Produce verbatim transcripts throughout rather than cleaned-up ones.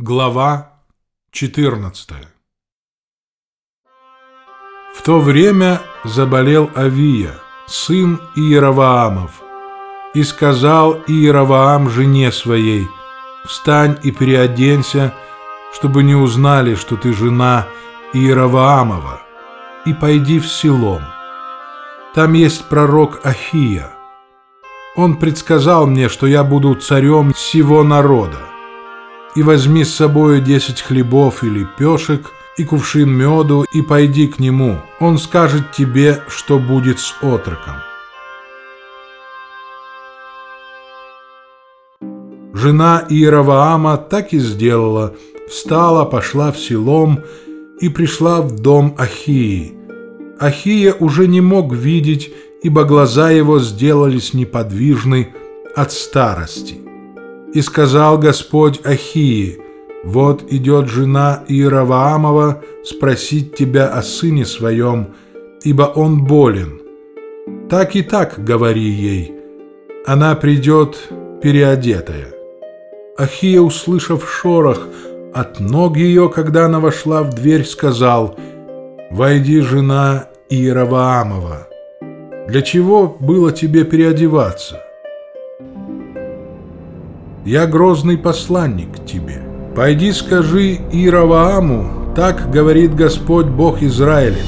Глава четырнадцатая. В то время заболел Авия, сын Иеровоамов, и сказал Иеровоам жене своей: «Встань и переоденься, чтобы не узнали, что ты жена Иеровоамова, и пойди в Силом. Там есть пророк Ахия. Он предсказал мне, что я буду царем сего народа. И возьми с собою десять хлебов и лепешек, и кувшин меду, и пойди к нему. Он скажет тебе, что будет с отроком». Жена Иеровоама так и сделала, встала, пошла в Силом и пришла в дом Ахии. Ахия уже не мог видеть, ибо глаза его сделались неподвижны от старости. И сказал Господь Ахии: «Вот идет жена Иеровоамова спросить тебя о сыне своем, ибо он болен. Так и так говори ей, она придет переодетая». Ахия, услышав шорох от ног ее, когда она вошла в дверь, сказал: «Войди, жена Иеровоамова. Для чего было тебе переодеваться? Я грозный посланник тебе. Пойди скажи Иеровоаму: так говорит Господь Бог Израилев: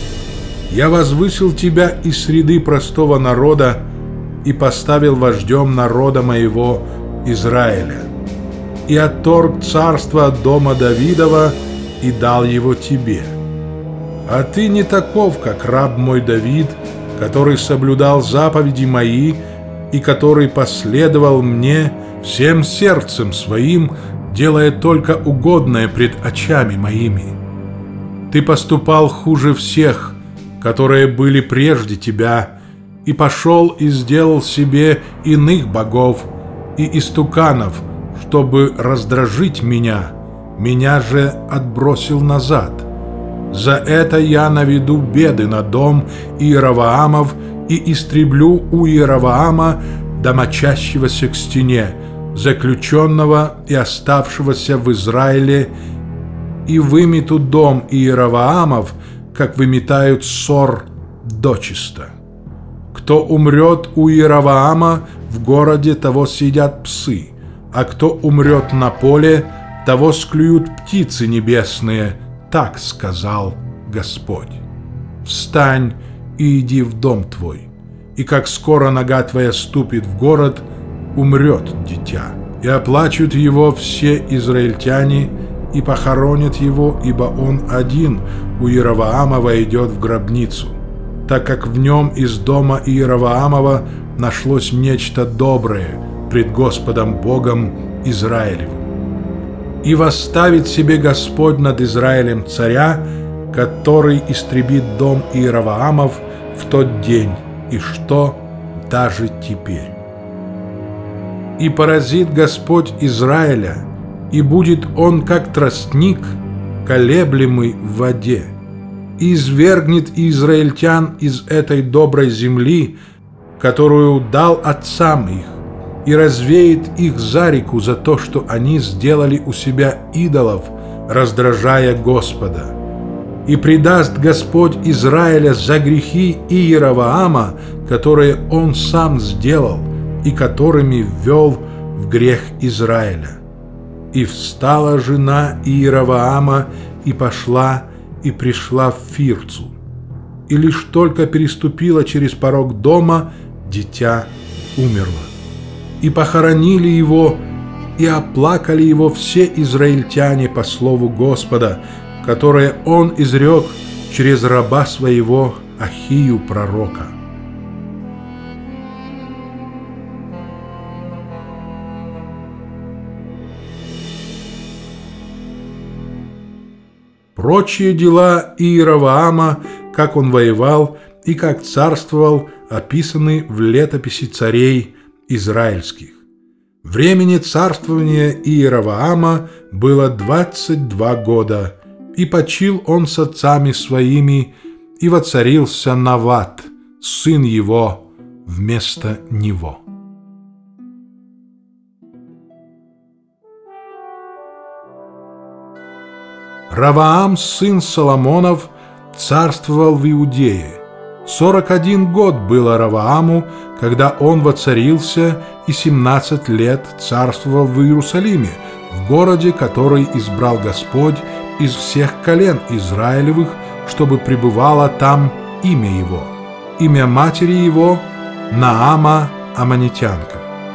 я возвысил тебя из среды простого народа и поставил вождем народа моего Израиля, и отторг царство от дома Давидова и дал его тебе. А ты не таков, как раб мой Давид, который соблюдал заповеди мои и который последовал мне всем сердцем своим, делая только угодное пред очами моими. Ты поступал хуже всех, которые были прежде тебя, и пошел и сделал себе иных богов и истуканов, чтобы раздражить меня, меня же отбросил назад. За это я наведу беды на дом Иеровоамов и истреблю у Иеровоама домочащегося к стене, заключенного и оставшегося в Израиле, и вымету дом Иеровоамов, как выметают ссор дочисто. Кто умрет у Иеровоама, в городе того съедят псы, а кто умрет на поле, того склюют птицы небесные, так сказал Господь. Встань и иди в дом твой, и как скоро нога твоя ступит в город, умрет дитя, и оплачут его все израильтяне, и похоронят его, ибо он один у Иеровоама войдет в гробницу, так как в нем из дома Иеровоамова нашлось нечто доброе пред Господом Богом Израилевым. И восставит себе Господь над Израилем царя, который истребит дом Иеровоамов в тот день, и что даже теперь. И поразит Господь Израиля, и будет он как тростник, колеблемый в воде, и извергнет израильтян из этой доброй земли, которую дал отцам их, и развеет их за реку за то, что они сделали у себя идолов, раздражая Господа. И предаст Господь Израиля за грехи Иеровоама, которые он сам сделал и которыми ввел в грех Израиля. И встала жена Иеровоама и пошла и пришла в Фирцу. И лишь только переступила через порог дома, дитя умерло. И похоронили его, и оплакали его все израильтяне по слову Господа, которое он изрек через раба своего Ахию пророка. Прочие дела Иеровоама, как он воевал и как царствовал, описаны в летописи царей израильских. Времени царствования Иеровоама было двадцать два года, и почил он с отцами своими, и воцарился Нават, сын его, вместо него. Раваам, сын Соломонов, царствовал в Иудее. Сорок один год было Равааму, когда он воцарился, и семнадцать лет царствовал в Иерусалиме, в городе, который избрал Господь из всех колен Израилевых, чтобы пребывало там имя его. Имя матери его — Наама Аммонитянка.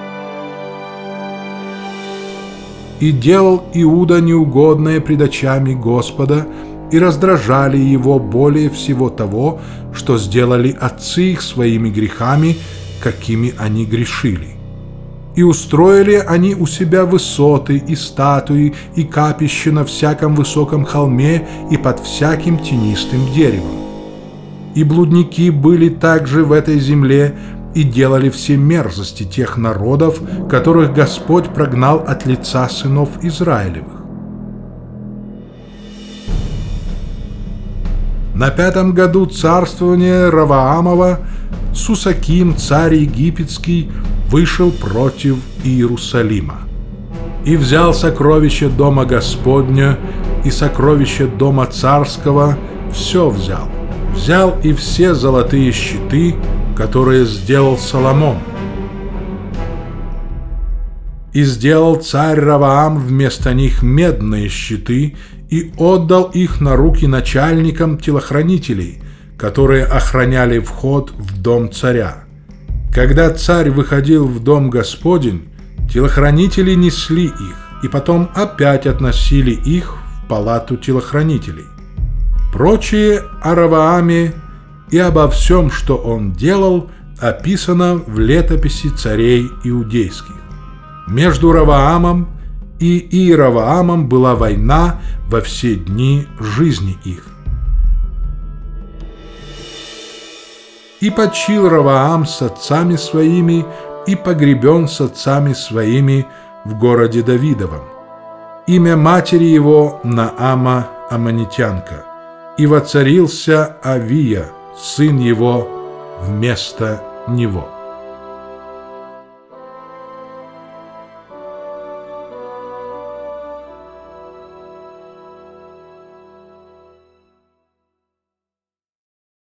И делал Иуда неугодное пред очами Господа, и раздражали его более всего того, что сделали отцы их своими грехами, какими они грешили. И устроили они у себя высоты и статуи и капища на всяком высоком холме и под всяким тенистым деревом. И блудники были также в этой земле и делали все мерзости тех народов, которых Господь прогнал от лица сынов Израилевых. На пятом году царствования Раваамова Сусаким, царь египетский, вышел против Иерусалима и взял сокровища дома Господня и сокровища дома царского, все взял. Взял и все золотые щиты, которые сделал Соломон. И сделал царь Раваам вместо них медные щиты и отдал их на руки начальникам телохранителей, которые охраняли вход в дом царя. Когда царь выходил в дом Господень, телохранители несли их, и потом опять относили их в палату телохранителей. Прочее о Равааме и обо всем, что он делал, описано в летописи царей иудейских. Между Раваамом и Иераваамом была война во все дни жизни их. И почил Раваам с отцами своими, и погребен с отцами своими в городе Давидовом. Имя матери его Наама Аммонитянка. И воцарился Авия, сын его, вместо него.